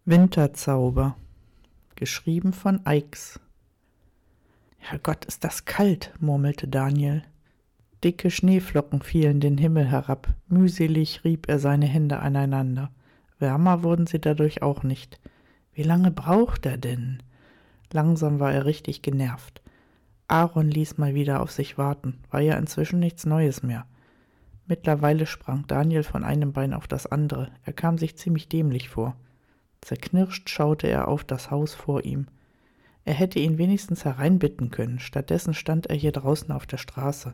Winterzauber, geschrieben vonEix. »Herrgott, ist das kalt«, murmelte Daniel. Dicke Schneeflocken fielen den Himmel herab, mühselig rieb er seine Hände aneinander. Wärmer wurden sie dadurch auch nicht. Wie lange braucht er denn? Langsam war er richtig genervt. Aaron ließ mal wieder auf sich warten, war ja inzwischen nichts Neues mehr. Mittlerweile sprang Daniel von einem Bein auf das andere, er kam sich ziemlich dämlich vor. Zerknirscht schaute er auf das Haus vor ihm. Er hätte ihn wenigstens hereinbitten können, stattdessen stand er hier draußen auf der Straße.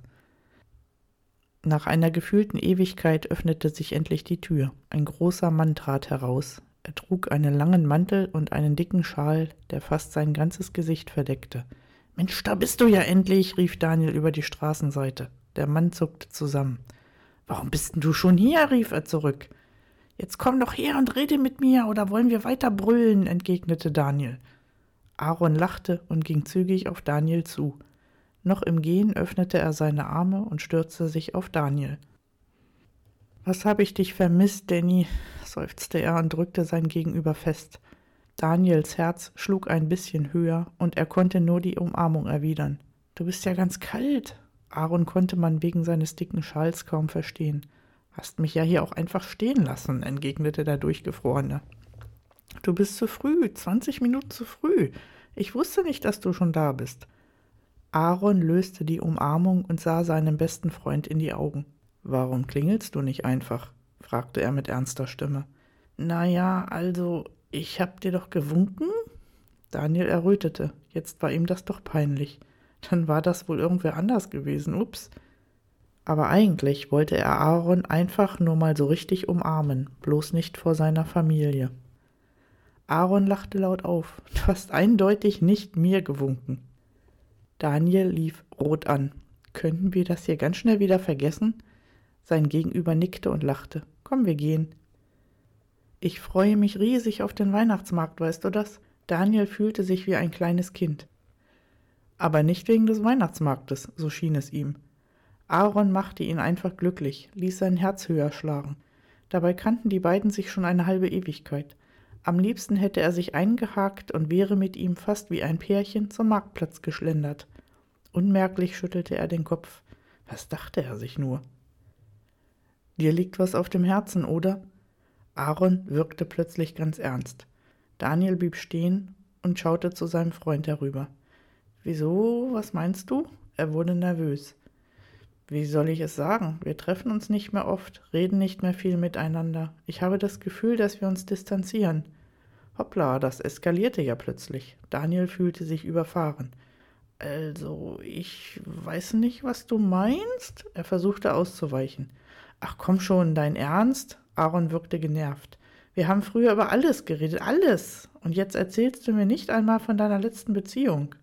Nach einer gefühlten Ewigkeit öffnete sich endlich die Tür. Ein großer Mann trat heraus. Er trug einen langen Mantel und einen dicken Schal, der fast sein ganzes Gesicht verdeckte. »Mensch, da bist du ja endlich«, rief Daniel über die Straßenseite. Der Mann zuckte zusammen. »Warum bist denn du schon hier?« rief er zurück. »Jetzt komm doch her und rede mit mir, oder wollen wir weiter brüllen?«, entgegnete Daniel. Aaron lachte und ging zügig auf Daniel zu. Noch im Gehen öffnete er seine Arme und stürzte sich auf Daniel. »Was habe ich dich vermisst, Danny«, seufzte er und drückte sein Gegenüber fest. Daniels Herz schlug ein bisschen höher und er konnte nur die Umarmung erwidern. »Du bist ja ganz kalt.« Aaron konnte man wegen seines dicken Schals kaum verstehen. »Hast mich ja hier auch einfach stehen lassen«, entgegnete der Durchgefrorene. »Du bist zu früh, 20 Minuten zu früh. Ich wusste nicht, dass du schon da bist.« Aaron löste die Umarmung und sah seinem besten Freund in die Augen. »Warum klingelst du nicht einfach?«, fragte er mit ernster Stimme. »Na ja, also, ich hab dir doch gewunken?« Daniel errötete. Jetzt war ihm das doch peinlich. Dann war das wohl irgendwer anders gewesen, ups. Aber eigentlich wollte er Aaron einfach nur mal so richtig umarmen, bloß nicht vor seiner Familie. Aaron lachte laut auf. »Du hast eindeutig nicht mir gewunken.« Daniel lief rot an. »Könnten wir das hier ganz schnell wieder vergessen?« Sein Gegenüber nickte und lachte. »Komm, wir gehen.« »Ich freue mich riesig auf den Weihnachtsmarkt, weißt du das?« Daniel fühlte sich wie ein kleines Kind. Aber nicht wegen des Weihnachtsmarktes, so schien es ihm. Aaron machte ihn einfach glücklich, ließ sein Herz höher schlagen. Dabei kannten die beiden sich schon eine halbe Ewigkeit. Am liebsten hätte er sich eingehakt und wäre mit ihm fast wie ein Pärchen zum Marktplatz geschlendert. Unmerklich schüttelte er den Kopf. Was dachte er sich nur? »Dir liegt was auf dem Herzen, oder?« Aaron wirkte plötzlich ganz ernst. Daniel blieb stehen und schaute zu seinem Freund herüber. »Wieso, was meinst du?« Er wurde nervös. »Wie soll ich es sagen? Wir treffen uns nicht mehr oft, reden nicht mehr viel miteinander. Ich habe das Gefühl, dass wir uns distanzieren.« Hoppla, das eskalierte ja plötzlich. Daniel fühlte sich überfahren. »Also, ich weiß nicht, was du meinst?« Er versuchte auszuweichen. »Ach komm schon, dein Ernst?« Aaron wirkte genervt. »Wir haben früher über alles geredet, alles. Und jetzt erzählst du mir nicht einmal von deiner letzten Beziehung.«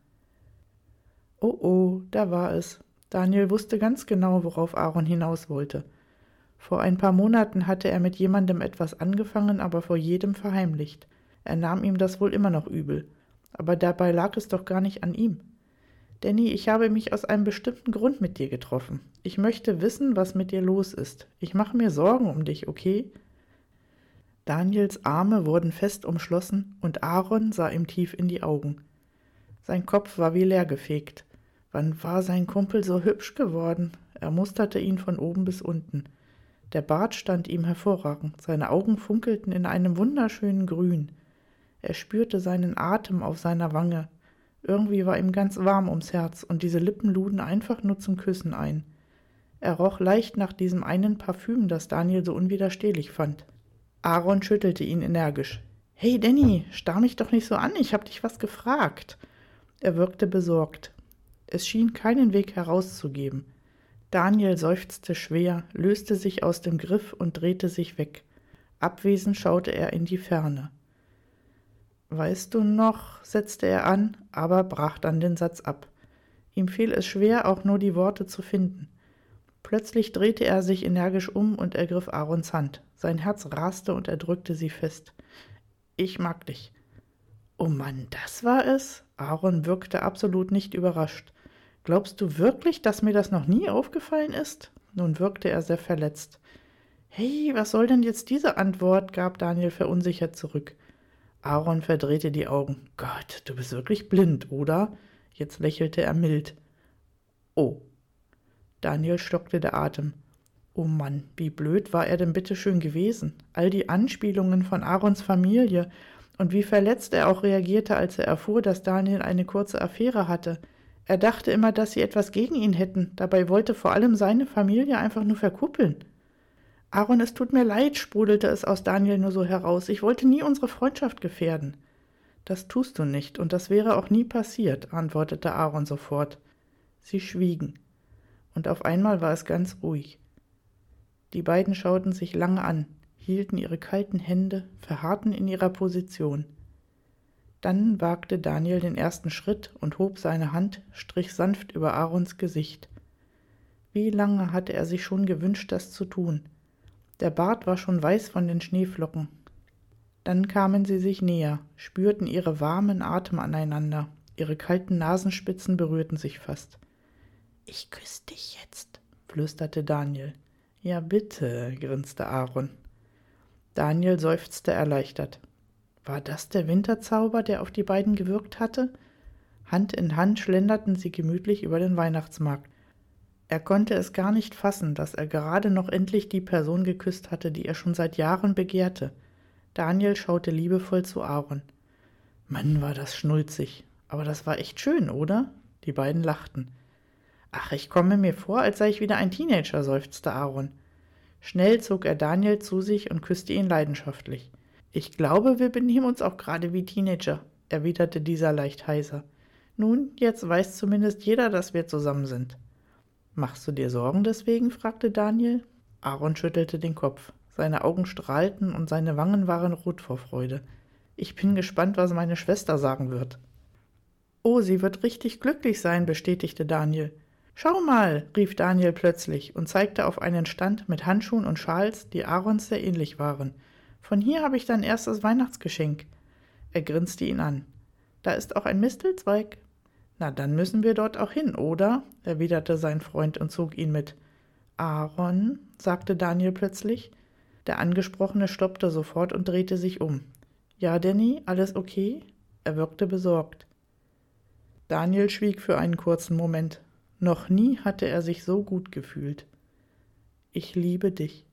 Oh, da war es. Daniel wusste ganz genau, worauf Aaron hinaus wollte. Vor ein paar Monaten hatte er mit jemandem etwas angefangen, aber vor jedem verheimlicht. Er nahm ihm das wohl immer noch übel. Aber dabei lag es doch gar nicht an ihm. »Danny, ich habe mich aus einem bestimmten Grund mit dir getroffen. Ich möchte wissen, was mit dir los ist. Ich mache mir Sorgen um dich, okay?« Daniels Arme wurden fest umschlossen und Aaron sah ihm tief in die Augen. Sein Kopf war wie leergefegt. Wann war sein Kumpel so hübsch geworden? Er musterte ihn von oben bis unten. Der Bart stand ihm hervorragend, seine Augen funkelten in einem wunderschönen Grün. Er spürte seinen Atem auf seiner Wange. Irgendwie war ihm ganz warm ums Herz und diese Lippen luden einfach nur zum Küssen ein. Er roch leicht nach diesem einen Parfüm, das Daniel so unwiderstehlich fand. Aaron schüttelte ihn energisch. »Hey Danny, starr mich doch nicht so an, ich hab dich was gefragt.« Er wirkte besorgt. Es schien keinen Weg herauszugeben. Daniel seufzte schwer, löste sich aus dem Griff und drehte sich weg. Abwesend schaute er in die Ferne. »Weißt du noch«, setzte er an, aber brach dann den Satz ab. Ihm fiel es schwer, auch nur die Worte zu finden. Plötzlich drehte er sich energisch um und ergriff Aarons Hand. Sein Herz raste und er drückte sie fest. »Ich mag dich.« »Oh Mann, das war es?« Aaron wirkte absolut nicht überrascht. »Glaubst du wirklich, dass mir das noch nie aufgefallen ist?« Nun wirkte er sehr verletzt. »Hey, was soll denn jetzt diese Antwort?«, gab Daniel verunsichert zurück. Aaron verdrehte die Augen. »Gott, du bist wirklich blind, oder?« Jetzt lächelte er mild. »Oh.« Daniel stockte der Atem. Oh Mann, wie blöd war er denn bitteschön gewesen? All die Anspielungen von Aarons Familie und wie verletzt er auch reagierte, als er erfuhr, dass Daniel eine kurze Affäre hatte. Er dachte immer, dass sie etwas gegen ihn hätten. Dabei wollte vor allem seine Familie einfach nur verkuppeln. »Aaron, es tut mir leid«, sprudelte es aus Daniel nur so heraus. »Ich wollte nie unsere Freundschaft gefährden.« »Das tust du nicht, und das wäre auch nie passiert«, antwortete Aaron sofort. Sie schwiegen, und auf einmal war es ganz ruhig. Die beiden schauten sich lange an, hielten ihre kalten Hände, verharrten in ihrer Position. Dann wagte Daniel den ersten Schritt und hob seine Hand, strich sanft über Aarons Gesicht. Wie lange hatte er sich schon gewünscht, das zu tun? Der Bart war schon weiß von den Schneeflocken. Dann kamen sie sich näher, spürten ihre warmen Atem aneinander, ihre kalten Nasenspitzen berührten sich fast. »Ich küsse dich jetzt«, flüsterte Daniel. »Ja, bitte«, grinste Aaron. Daniel seufzte erleichtert. War das der Winterzauber, der auf die beiden gewirkt hatte? Hand in Hand schlenderten sie gemütlich über den Weihnachtsmarkt. Er konnte es gar nicht fassen, dass er gerade noch endlich die Person geküsst hatte, die er schon seit Jahren begehrte. Daniel schaute liebevoll zu Aaron. Mann, war das schnulzig. Aber das war echt schön, oder? Die beiden lachten. »Ach, ich komme mir vor, als sei ich wieder ein Teenager«, seufzte Aaron. Schnell zog er Daniel zu sich und küsste ihn leidenschaftlich. »Ich glaube, wir benehmen uns auch gerade wie Teenager«, erwiderte dieser leicht heiser. »Nun, jetzt weiß zumindest jeder, dass wir zusammen sind.« »Machst du dir Sorgen deswegen?« fragte Daniel. Aaron schüttelte den Kopf. Seine Augen strahlten und seine Wangen waren rot vor Freude. »Ich bin gespannt, was meine Schwester sagen wird.« »Oh, sie wird richtig glücklich sein«, bestätigte Daniel. »Schau mal«, rief Daniel plötzlich und zeigte auf einen Stand mit Handschuhen und Schals, die Aarons sehr ähnlich waren. »Von hier habe ich dein erstes Weihnachtsgeschenk.« Er grinste ihn an. »Da ist auch ein Mistelzweig.« »Na, dann müssen wir dort auch hin, oder?«, erwiderte sein Freund und zog ihn mit. »Aaron«, sagte Daniel plötzlich. Der Angesprochene stoppte sofort und drehte sich um. »Ja, Danny, alles okay?« Er wirkte besorgt. Daniel schwieg für einen kurzen Moment. Noch nie hatte er sich so gut gefühlt. »Ich liebe dich«,